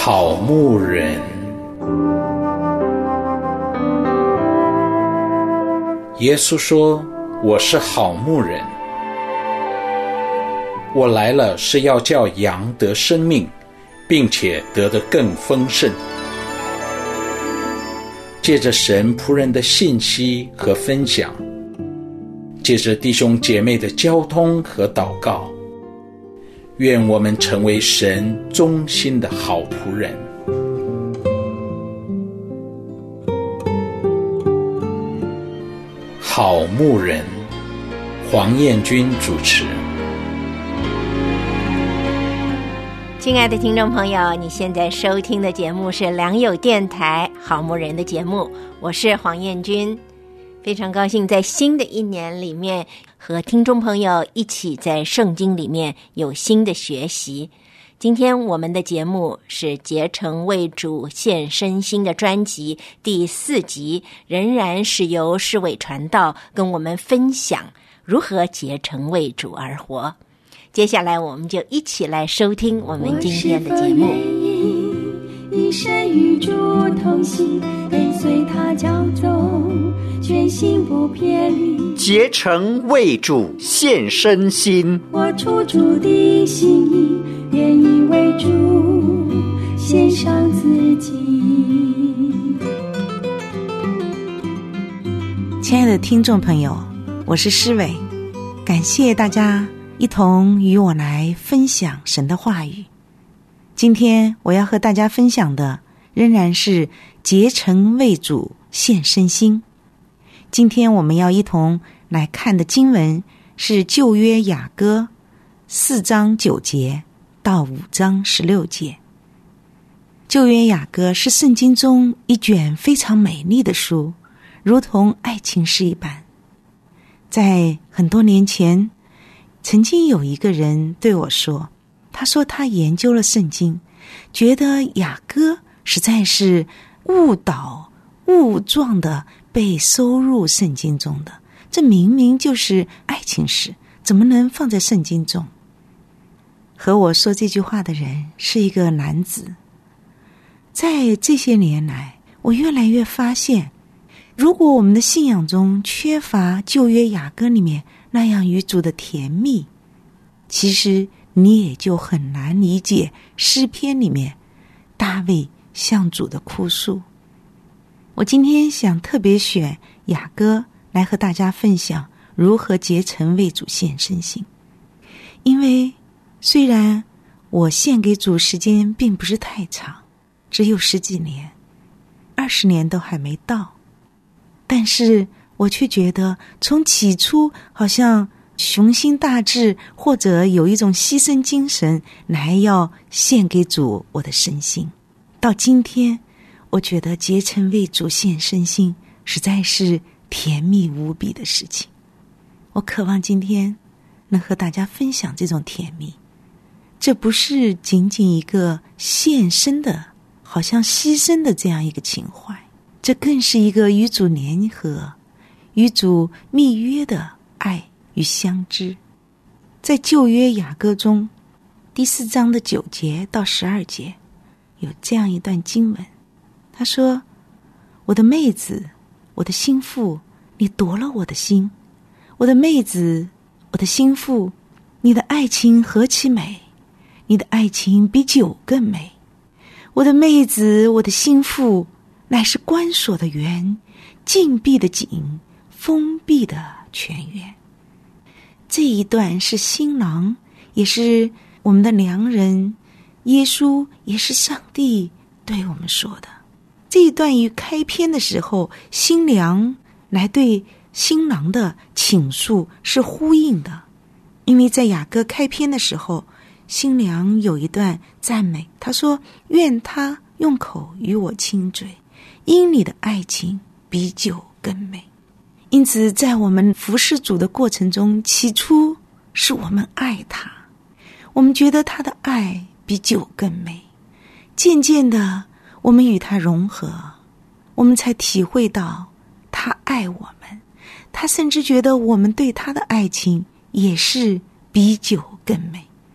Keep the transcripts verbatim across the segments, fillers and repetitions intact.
好牧人。耶稣说，我是好牧人，我来了是要叫羊得生命，并且得得更丰盛。借着神仆人的信息和分享，借着弟兄姐妹的交通和祷告，愿我们成为神忠心的好仆人。好牧人，黄燕君主持。 亲爱的听众朋友，你现在收听的节目是良友电台好牧人的节目，我是黄燕君。非常高兴在新的一年里面和听众朋友一起在圣经里面有新的学习。今天我们的节目是结成为主献身心的专辑第四集，仍然是由世伟传道跟我们分享如何结成为主而活。接下来我们就一起来收听我们今天的节目。 一生与主同行，跟随他脚走，全心不偏离， 结成为主献身心。 我出主的心意，愿意为主献上自己。 亲爱的听众朋友，我是诗伟，感谢大家一同与我来分享神的话语。今天我要和大家分享的仍然是结成为主献身心。今天我们要一同来看的经文是旧约雅歌四章九节到五章十六节。旧约雅歌是圣经中一卷非常美丽的书，如同爱情诗一般。在很多年前，曾经有一个人对我说，他说他研究了圣经，觉得雅歌实在是误导误撞的被收入圣经中的，这明明就是爱情诗，怎么能放在圣经中？和我说这句话的人是一个男子。在这些年来，我越来越发现，如果我们的信仰中缺乏旧约雅歌里面那样与主的甜蜜，其实你也就很难理解诗篇里面大卫向主的哭诉。我今天想特别选雅歌来和大家分享如何结成为主献身心。因为虽然我献给主时间并不是太长，只有十几年，二十年都还没到，但是我却觉得从起初好像雄心大志，或者有一种牺牲精神来要献给主我的身心，到今天我觉得结成为主献身心实在是甜蜜无比的事情。我渴望今天能和大家分享这种甜蜜，这不是仅仅一个献身的好像牺牲的这样一个情怀，这更是一个与主联合与主密约的爱与相知。在旧约雅歌中第四章的九节到十二节有这样一段经文，他说，我的妹子，我的心腹，你夺了我的心，我的妹子，我的心腹，你的爱情何其美，你的爱情比酒更美。我的妹子，我的心腹，乃是关锁的园，禁闭的井，封闭的泉源。这一段是新郎，也是我们的良人，耶稣也是上帝对我们说的。这一段与开篇的时候新娘来对新郎的倾诉是呼应的。因为在雅歌开篇的时候，新娘有一段赞美，她说，愿他用口与我亲嘴，因你的爱情比酒更美。因此在我们服侍主的过程中，起初是我们爱他，我们觉得他的爱比酒更美，渐渐的我们与他融合，我们才体会到他爱我们，他甚至觉得我们对他的爱情也是比酒更美。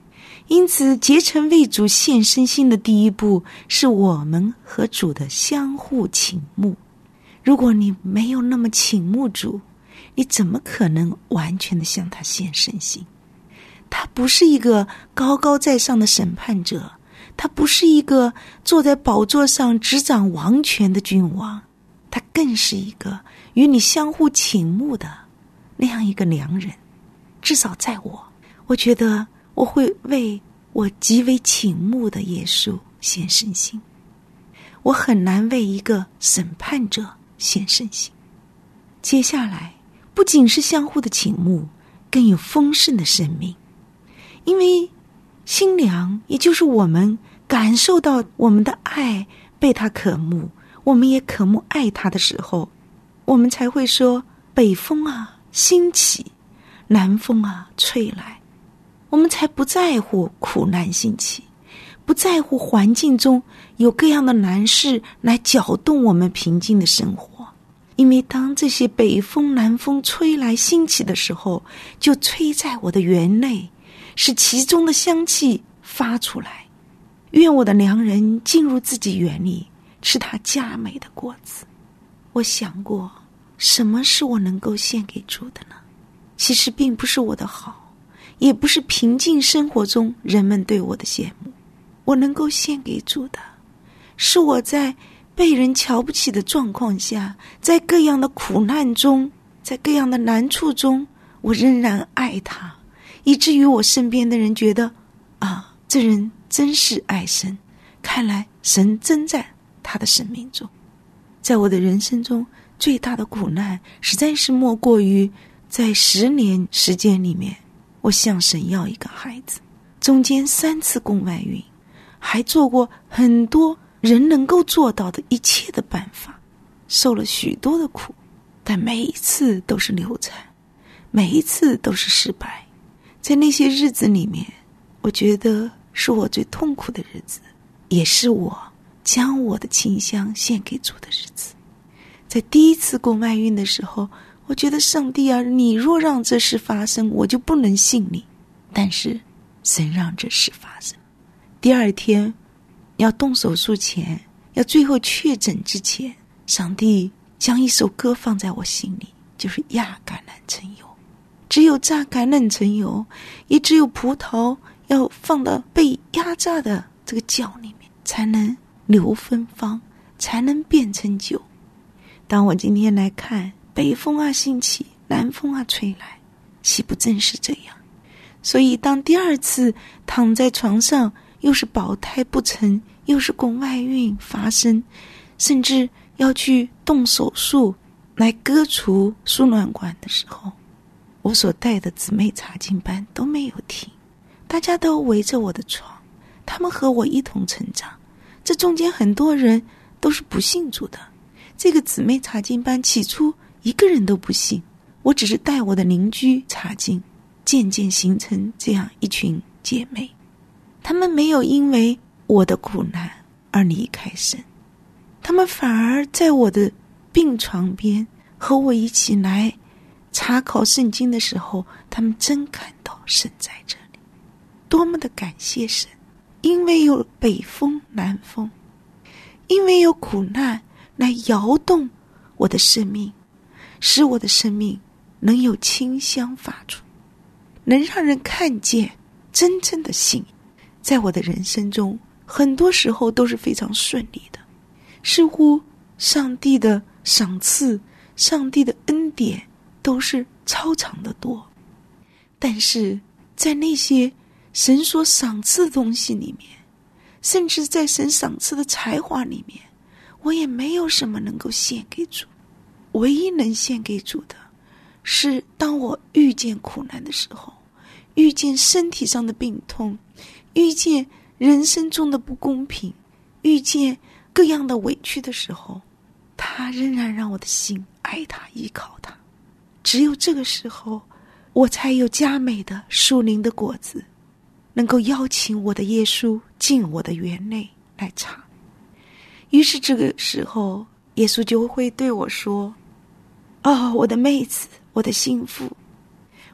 因此结成为主献身心的第一步，是我们和主的相互倾慕。如果你没有那么倾慕主，你怎么可能完全的向他献身心？他不是一个高高在上的审判者，他不是一个坐在宝座上执掌王权的君王，他更是一个与你相互倾慕的那样一个良人。至少在我，我觉得我会为我极为倾慕的耶稣献身心。我很难为一个审判者献身心。接下来不仅是相互的倾慕，更有丰盛的生命。因为心良，也就是我们感受到我们的爱被他渴慕，我们也渴慕爱他的时候，我们才会说北风啊兴起，南风啊吹来。我们才不在乎苦难兴起，不在乎环境中有各样的难事来搅动我们平静的生活。因为当这些北风南风吹来兴起的时候，就吹在我的园内，使其中的香气发出来。愿我的良人进入自己园里，吃他佳美的果子。我想过，什么是我能够献给主的呢？其实并不是我的好，也不是平静生活中人们对我的羡慕。我能够献给主的，是我在被人瞧不起的状况下，在各样的苦难中，在各样的难处中，我仍然爱他，以至于我身边的人觉得，啊，这人真是爱神，看来神真在他的生命中。在我的人生中，最大的苦难实在是莫过于在十年时间里面，我向神要一个孩子，中间三次宫外孕，还做过很多人能够做到的一切的办法，受了许多的苦，但每一次都是流产，每一次都是失败。在那些日子里面，我觉得是我最痛苦的日子，也是我将我的清香献给主的日子。在第一次宫外孕的时候，我觉得上帝啊，你若让这事发生，我就不能信你。但是神让这事发生。第二天要动手术前，要最后确诊之前，上帝将一首歌放在我心里，就是压橄榄橙油。只有榨橄榄橙油，也只有葡萄要放到被压榨的这个酵里面，才能留芬芳，才能变成酒。当我今天来看，北风啊兴起，南风啊吹来，岂不正是这样？所以当第二次躺在床上，又是保胎不成，又是宫外孕发生，甚至要去动手术来割除输卵管的时候，我所带的姊妹查经班都没有停，大家都围着我的床，他们和我一同成长。这中间很多人都是不信主的，这个姊妹查经班起初一个人都不信，我只是带我的邻居查经，渐渐形成这样一群姐妹。他们没有因为我的苦难而离开神，他们反而在我的病床边和我一起来查考圣经的时候，他们真看到神在这里。多么的感谢神，因为有北风南风，因为有苦难来摇动我的生命，使我的生命能有清香发出，能让人看见真正的信。在我的人生中，很多时候都是非常顺利的，似乎上帝的赏赐，上帝的恩典都是超常的多。但是在那些神所赏赐的东西里面，甚至在神赏赐的才华里面，我也没有什么能够献给主。唯一能献给主的是，当我遇见苦难的时候，遇见身体上的病痛，遇见人生中的不公平，遇见各样的委屈的时候，他仍然让我的心爱他，依靠他。只有这个时候，我才有佳美的属灵的果子，能够邀请我的耶稣进我的园内来尝。于是这个时候，耶稣就会对我说，哦，我的妹子，我的心腹，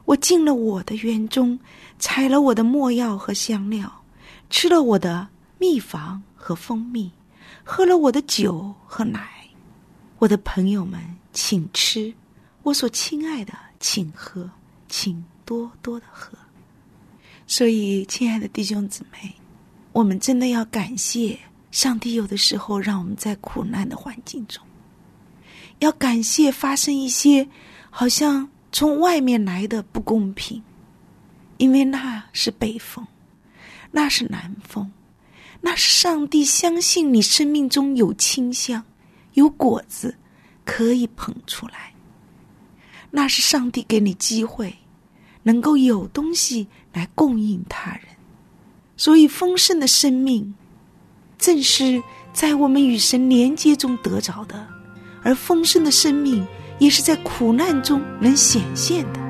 我进了我的园中，采了我的没药和香料，吃了我的蜜房和蜂蜜，喝了我的酒和奶。我的朋友们，请吃，我所亲爱的，请喝，请多多的喝。所以，亲爱的弟兄姊妹，我们真的要感谢上帝，有的时候让我们在苦难的环境中，要感谢发生一些好像从外面来的不公平，因为那是北风，那是南风，那是上帝相信你生命中有清香，有果子可以捧出来，那是上帝给你机会能够有东西来供应他人。所以丰盛的生命正是在我们与神连接中得着的，而丰盛的生命也是在苦难中能显现的。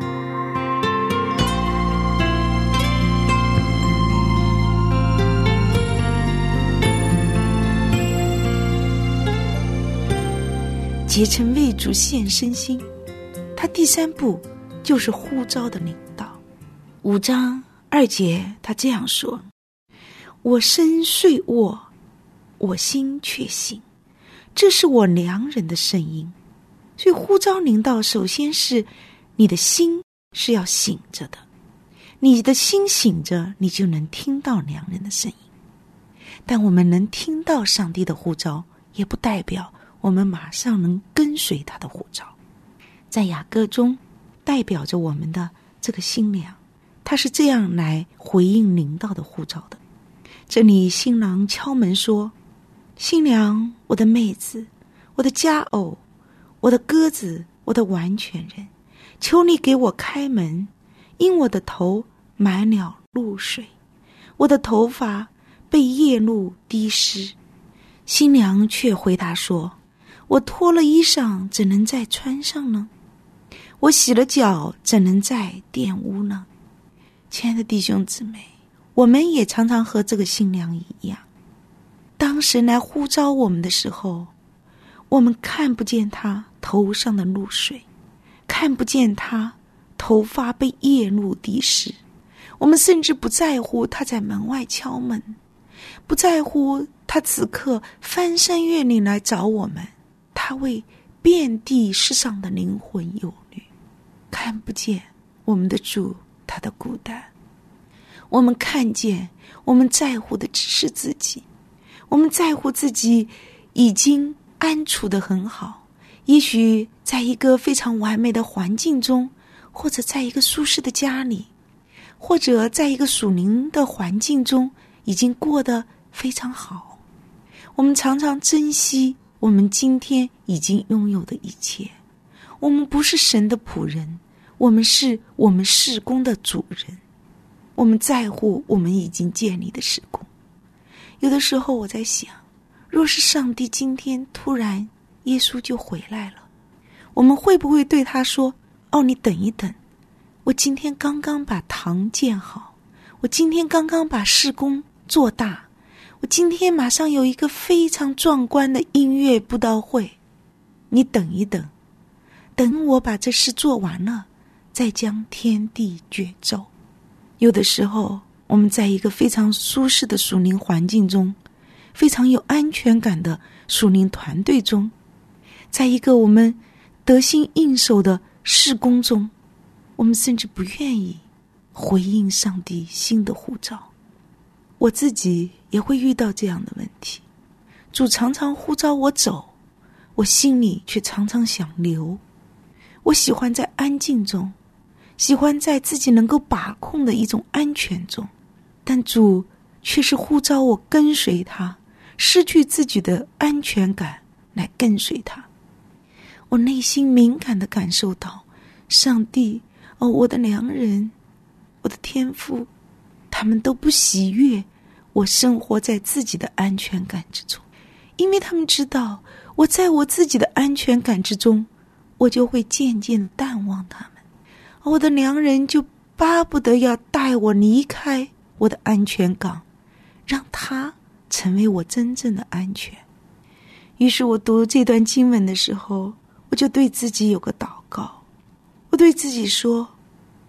竭诚为主献身心，他第三步就是呼召的领导。五章二节他这样说：我身睡卧，我心却醒，这是我良人的声音。所以呼召领导首先是你的心是要醒着的，你的心醒着，你就能听到良人的声音。但我们能听到上帝的呼召，也不代表我们马上能跟随他的呼召。在雅歌中代表着我们的这个新娘，她是这样来回应领导的呼召的。这里新郎敲门说：新娘，我的妹子，我的佳偶，我的鸽子，我的完全人，求你给我开门，因我的头满了露水，我的头发被夜露滴湿。新娘却回答说：我脱了衣裳，怎能再穿上呢？我洗了脚，怎能再玷污呢？亲爱的弟兄姊妹，我们也常常和这个新娘一样，当神来呼召我们的时候，我们看不见他头上的露水，看不见他头发被夜露滴湿，我们甚至不在乎他在门外敲门，不在乎他此刻翻山越岭来找我们，他为遍地世上的灵魂忧虑。看不见我们的主他的孤单，我们看见我们在乎的只是自己，我们在乎自己已经安处得很好，也许在一个非常完美的环境中，或者在一个舒适的家里，或者在一个属灵的环境中已经过得非常好。我们常常珍惜我们今天已经拥有的一切。我们不是神的仆人，我们是我们事工的主人。我们在乎我们已经建立的事工。有的时候我在想，若是上帝今天突然耶稣就回来了，我们会不会对他说：哦，你等一等，我今天刚刚把堂建好，我今天刚刚把事工做大，我今天马上有一个非常壮观的音乐布道会，你等一等，等我把这事做完了，再将天地卷奏。有的时候我们在一个非常舒适的属灵环境中，非常有安全感的属灵团队中，在一个我们得心应手的事工中，我们甚至不愿意回应上帝新的呼召。我自己也会遇到这样的问题，主常常呼召我走，我心里却常常想留。我喜欢在安静中，喜欢在自己能够把控的一种安全中，但主却是呼召我跟随他，失去自己的安全感来跟随他。我内心敏感地感受到，上帝，哦，我的良人，我的天父，他们都不喜悦我生活在自己的安全感之中，因为他们知道我在我自己的安全感之中，我就会渐渐地淡忘他们。我的良人就巴不得要带我离开我的安全港，让他成为我真正的安全。于是我读这段经文的时候，我就对自己有个祷告，我对自己说：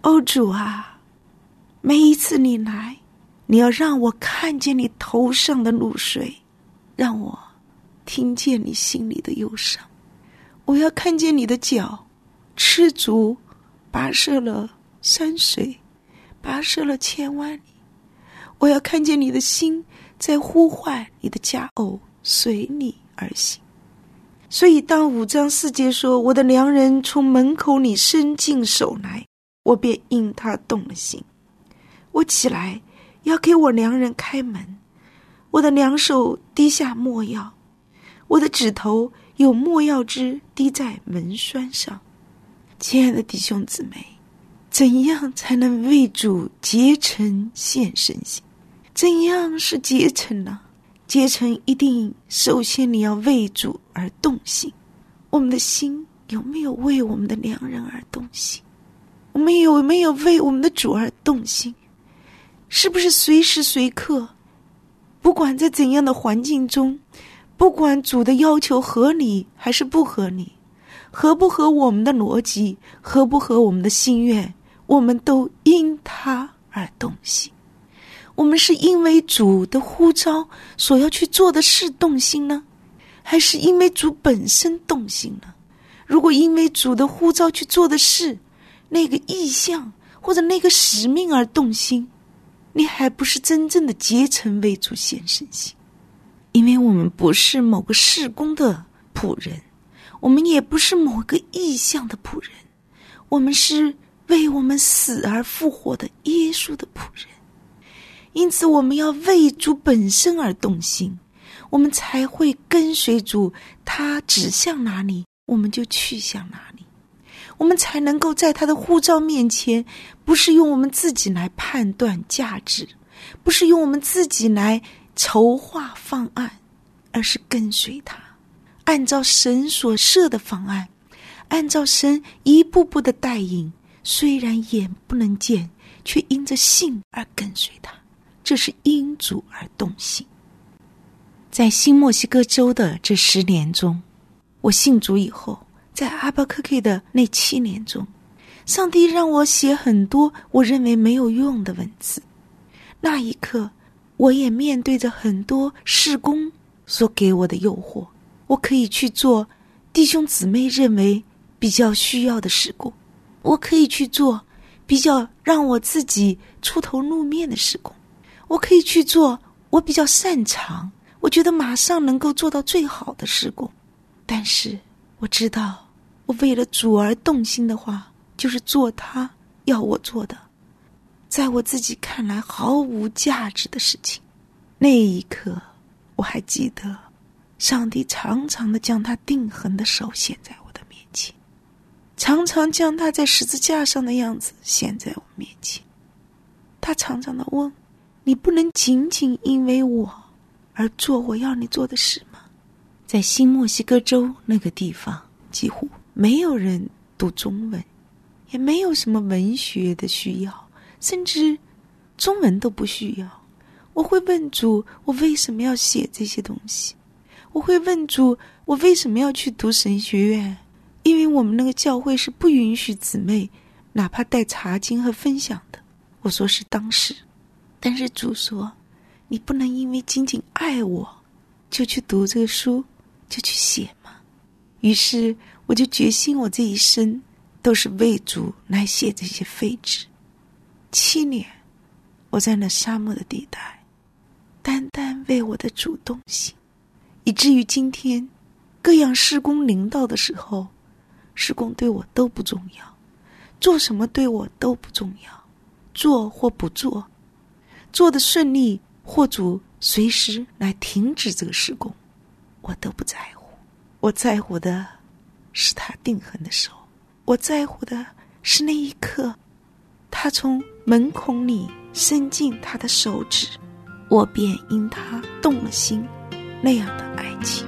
哦，主啊，每一次你来，你要让我看见你头上的露水，让我听见你心里的忧伤。我要看见你的脚赤足跋涉了山水，跋涉了千万里。我要看见你的心在呼唤你的佳偶随你而行。所以当五章四节说，我的良人从门口里伸进手来，我便因他动了心。我起来要给我良人开门，我的两手滴下没药，我的指头有没药汁滴在门栓上。亲爱的弟兄姊妹，怎样才能为主竭诚献身心？怎样是竭诚呢？竭诚一定首先你要为主而动心。我们的心有没有为我们的良人而动心？我们有没有为我们的主而动心？是不是随时随刻，不管在怎样的环境中，不管主的要求合理还是不合理，合不合我们的逻辑，合不合我们的心愿，我们都因他而动心？我们是因为主的呼召所要去做的事动心呢，还是因为主本身动心呢？如果因为主的呼召去做的事，那个意向或者那个使命而动心，你还不是真正的竭诚为主献身心。因为我们不是某个事工的仆人，我们也不是某个意向的仆人，我们是为我们死而复活的耶稣的仆人。因此我们要为主本身而动心，我们才会跟随主，他指向哪里我们就去向哪里。我们才能够在他的呼召面前，不是用我们自己来判断价值，不是用我们自己来筹划方案，而是跟随他，按照神所设的方案，按照神一步步的带引，虽然眼不能见，却因着信而跟随他。这是因主而动心。在新墨西哥州的这十年中，我信主以后，在阿巴科克的那七年中，上帝让我写很多我认为没有用的文字。那一刻，我也面对着很多事工所给我的诱惑，我可以去做弟兄姊妹认为比较需要的事工，我可以去做比较让我自己出头露面的事工，我可以去做我比较擅长，我觉得马上能够做到最好的事工。但是我知道，我为了主而动心的话，就是做他要我做的，在我自己看来毫无价值的事情。那一刻，我还记得上帝常常的将他定痕的手显在我的面前，常常将他在十字架上的样子显在我面前。他常常的问，你不能仅仅因为我而做我要你做的事吗？在新墨西哥州那个地方，几乎没有人读中文，也没有什么文学的需要，甚至中文都不需要。我会问主，我为什么要写这些东西？我会问主，我为什么要去读神学院？因为我们那个教会是不允许姊妹哪怕带查经和分享的。我说是当时，但是主说，你不能因为仅仅爱我就去读这个书，就去写吗？于是我就决心，我这一生都是为主来写这些废纸。七年我在那沙漠的地带，单单为我的主动心，以至于今天各样事工临到的时候，事工对我都不重要，做什么对我都不重要，做或不做，做得顺利或主随时来停止这个事工，我都不在乎。我在乎的是他定痕的手，我在乎的是那一刻他从门孔里伸进他的手指，我便因他动了心，那样的爱情。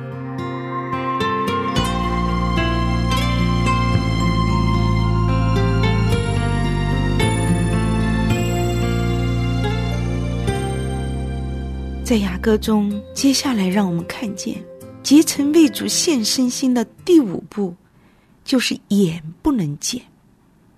在雅歌中，接下来让我们看见竭诚为主献身心的第五步，就是眼不能见。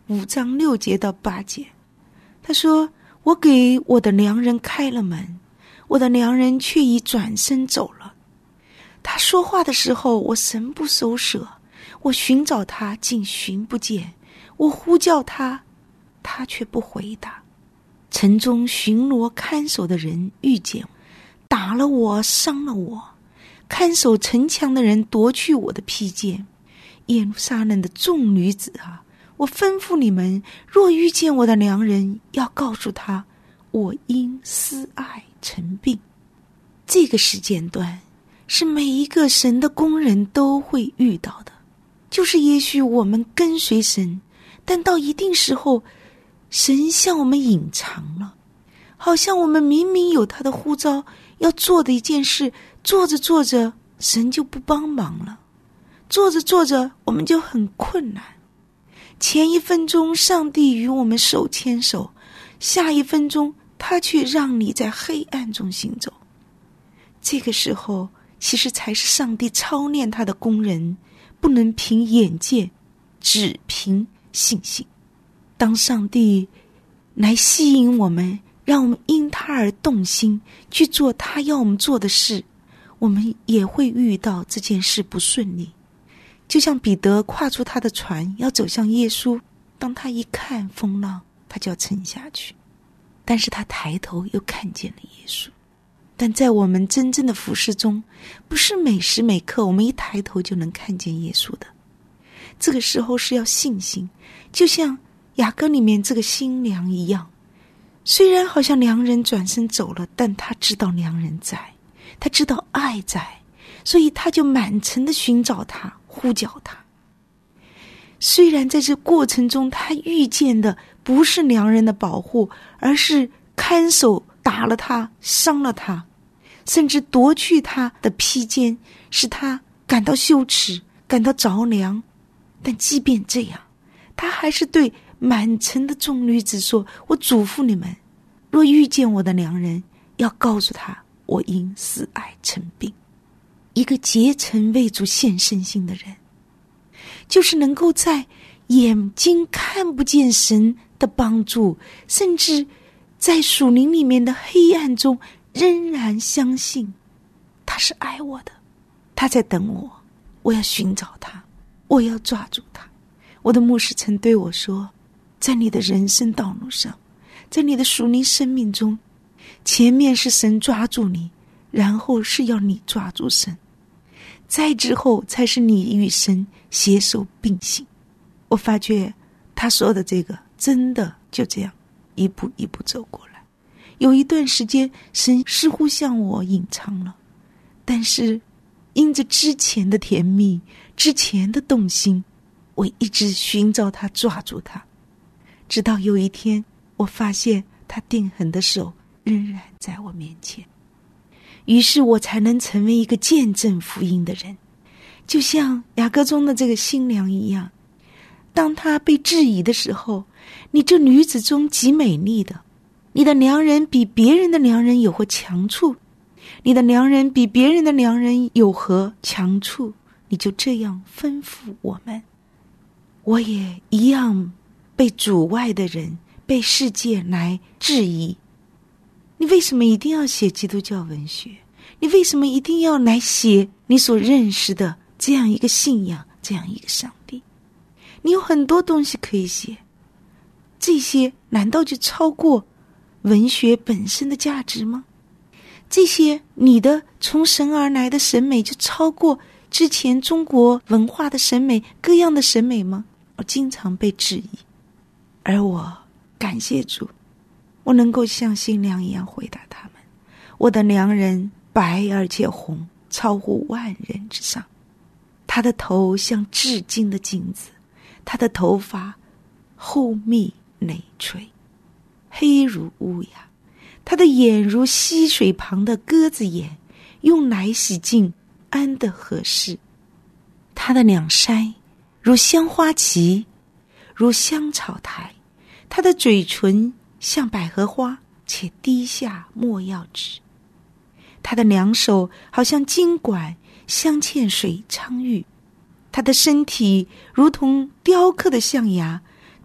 五章六节到八节，他说，我给我的良人开了门，我的良人却已转身走了。他说话的时候，我神不守舍，我寻找他，竟寻不见，我呼叫他，他却不回答。城中巡逻看守的人遇见我，打了我，伤了我。看守城墙的人夺去我的披肩。耶路撒冷的众女子啊，我吩咐你们，若遇见我的良人，要告诉他，我因思爱成病。这个时间段是每一个神的工人都会遇到的，就是也许我们跟随神，但到一定时候，神向我们隐藏了，好像我们明明有他的呼召要做的一件事，做着做着神就不帮忙了，做着做着我们就很困难。前一分钟上帝与我们手牵手，下一分钟他却让你在黑暗中行走。这个时候其实才是上帝操练他的工人，不能凭眼见，只凭信心。当上帝来吸引我们，让我们因他而动心，去做他要我们做的事，我们也会遇到这件事不顺利。就像彼得跨出他的船要走向耶稣，当他一看风浪，他就要沉下去，但是他抬头又看见了耶稣。但在我们真正的服事中，不是每时每刻我们一抬头就能看见耶稣的，这个时候是要信心，就像雅歌里面这个新娘一样，虽然好像良人转身走了，但他知道良人在，他知道爱在，所以他就满城的寻找他，呼叫他。虽然在这过程中他遇见的不是良人的保护，而是看守打了他，伤了他，甚至夺去他的披肩，使他感到羞耻，感到着凉，但即便这样，他还是对满城的众女子说，我嘱咐你们，若遇见我的良人，要告诉他，我因思爱成病。一个竭诚为主献身心的人，就是能够在眼睛看不见神的帮助，甚至在属灵里面的黑暗中，仍然相信他是爱我的，他在等我，我要寻找他，我要抓住他。我的牧师曾对我说，在你的人生道路上，在你的属灵生命中，前面是神抓住你，然后是要你抓住神，再之后才是你与神携手并行。我发觉他说的这个真的就这样一步一步走过来。有一段时间神似乎向我隐藏了，但是因着之前的甜蜜，之前的动心，我一直寻找他，抓住他，直到有一天我发现他定恒的手仍然在我面前，于是我才能成为一个见证福音的人，就像雅歌中的这个新娘一样。当她被质疑的时候，你这女子中极美丽的，你的良人比别人的良人有何强处？你的良人比别人的良人有何强处？你就这样吩咐我们。我也一样被主外的人，被世界来质疑，你为什么一定要写基督教文学？你为什么一定要来写你所认识的这样一个信仰，这样一个上帝？你有很多东西可以写，这些难道就超过文学本身的价值吗？这些你的从神而来的审美就超过之前中国文化的审美，各样的审美吗？我经常被质疑，而我感谢主，我能够像新娘一样回答他们，我的良人白而且红，超乎万人之上。他的头像至金的金子，他的头发厚密累垂，黑如乌鸦，他的眼如溪水旁的鸽子眼，用奶洗净，安得合适。他的两腮如香花旗，如香草台，他的嘴唇像百合花，且滴下没药汁。他的两手好像金管，镶嵌水苍玉。他的身体如同雕刻的象牙，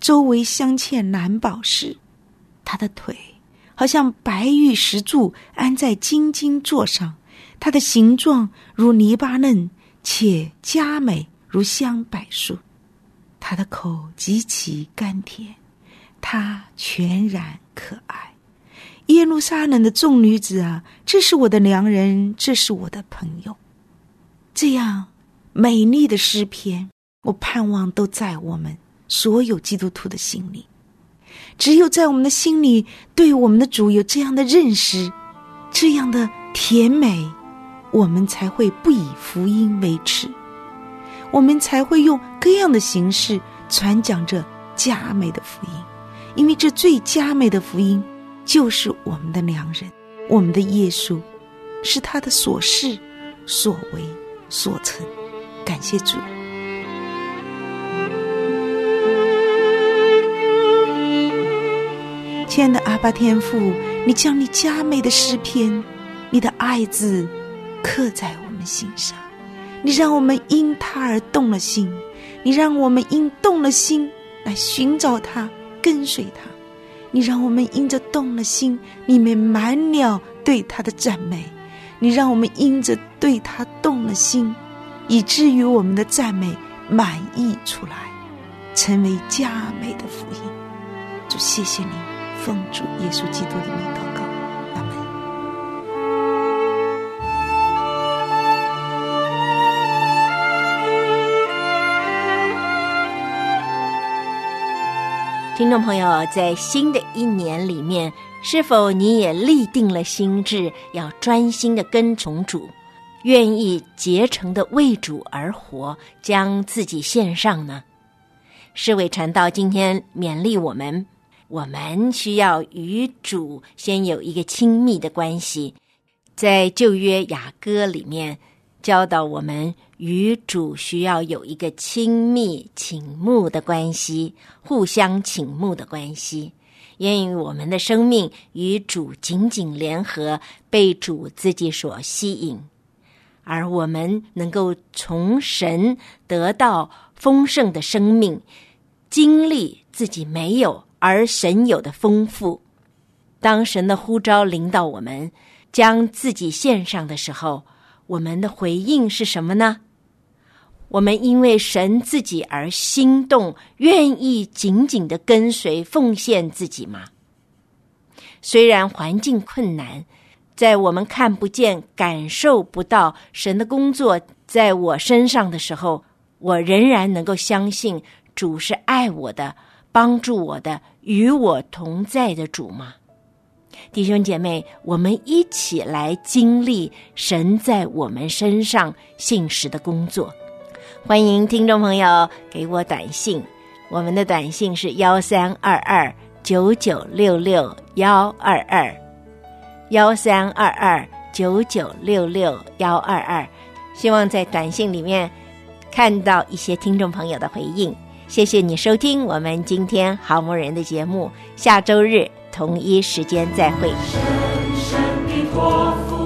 周围镶嵌蓝宝石，他的腿好像白玉石柱安在金金座上，他的形状如黎巴嫩，且佳美如香柏树。他的口极其甘甜，他全然可爱。耶路撒冷的众女子啊，这是我的良人，这是我的朋友。这样美丽的诗篇，我盼望都在我们所有基督徒的心里。只有在我们的心里对我们的主有这样的认识，这样的甜美，我们才会不以福音为耻，我们才会用各样的形式传讲着佳美的福音。因为这最佳美的福音就是我们的良人，我们的耶稣，是他的所事所为所成。感谢主。亲爱的阿爸天父，你将你佳美的诗篇，你的爱字刻在我们心上，你让我们因他而动了心，你让我们因动了心来寻找他，跟随他，你让我们因着动了心，里面满了对他的赞美，你让我们因着对他动了心，以至于我们的赞美满溢出来，成为佳美的福音。主，谢谢你，奉主耶稣基督的名祷告，阿们。 听众朋友，在新的一年里面，是否你也立定了心志，要专心的跟从主，愿意竭诚的为主而活，将自己献上呢？诗伟传道今天勉励我们，我们需要与主先有一个亲密的关系。在旧约雅歌里面教导我们，与主需要有一个亲密倾慕的关系，互相倾慕的关系，因为我们的生命与主紧紧联合，被主自己所吸引，而我们能够从神得到丰盛的生命，经历自己没有而神有的丰富。当神的呼召领导我们将自己献上的时候，我们的回应是什么呢？我们因为神自己而心动，愿意紧紧地跟随奉献自己吗？虽然环境困难，在我们看不见感受不到神的工作在我身上的时候，我仍然能够相信主是爱我的，帮助我的，与我同在的主吗？弟兄姐妹，我们一起来经历神在我们身上信实的工作。欢迎听众朋友给我短信，我们的短信是一三二二九九六六一二二一三二二九九六六一二二，希望在短信里面看到一些听众朋友的回应。谢谢你收听我们今天好牧人的节目，下周日同一时间再会。 深深的托付